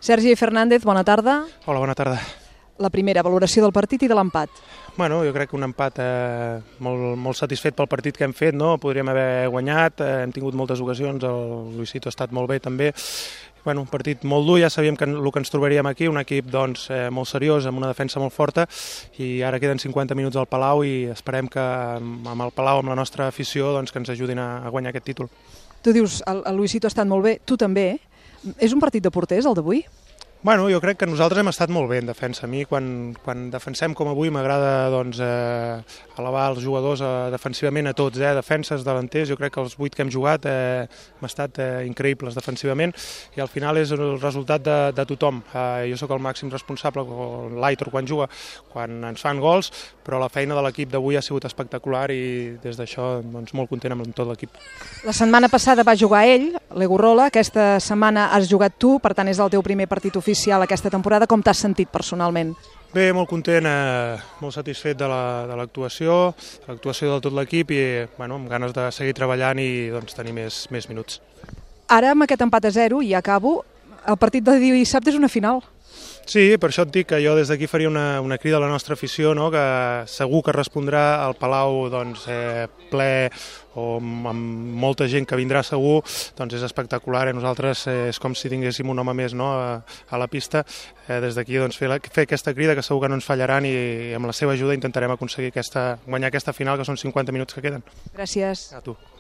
Sergi Fernández, bona tarda. Hola, bona tarda. La primera valoració del partit i de l'empat. Bueno, jo crec que un empat molt satisfet pel partit que hem fet, no? Podríem haver guanyat, hem tingut moltes ocasions, el Luisito ha estat molt bé també. Bueno, un partit molt dur, ja sabíem que el que ens trobaríem aquí, un equip doncs, molt seriós, amb una defensa molt forta, i ara queden 50 minuts al Palau i esperem que amb el Palau, amb la nostra afició, doncs, que ens ajudin a guanyar aquest títol. Tu dius, el Luisito ha estat molt bé, tu també. És un partit de porters, el d'avui? Bueno, jo crec que nosaltres hem estat molt bé en defensa. A mi, quan defensem com avui, m'agrada doncs, elevar els jugadors defensivament a tots, defenses, delanters. Jo crec que els 8 que hem jugat hem estat increïbles defensivament i al final és el resultat de tothom. Jo sóc el màxim responsable, l'Aitor quan juga, quan ens fan gols, però la feina de l'equip d'avui ha sigut espectacular i des d'això doncs, molt content amb tot l'equip. La setmana passada va jugar ell, l'Egorrola, aquesta setmana has jugat tu, per tant és el teu primer partit oficial aquesta temporada. Com t'has sentit personalment? Bé, molt content, molt satisfet de l'actuació, de tot l'equip i bueno, amb ganes de seguir treballant i doncs, tenir més minuts. Ara, amb aquest empat a 0, i acabo, el partit de dissabte és una final. Sí, per això et dic que jo des d'aquí faria una crida a la nostra afició, no? Que segur que respondrà al Palau doncs, ple o amb molta gent que vindrà segur, doncs és espectacular. Nosaltres és com si tinguéssim un home més, no? a la pista. Des d'aquí doncs, fer aquesta crida que segur que no ens fallaran i amb la seva ajuda intentarem aconseguir guanyar aquesta final, que són 50 minuts que queden. Gràcies. A tu.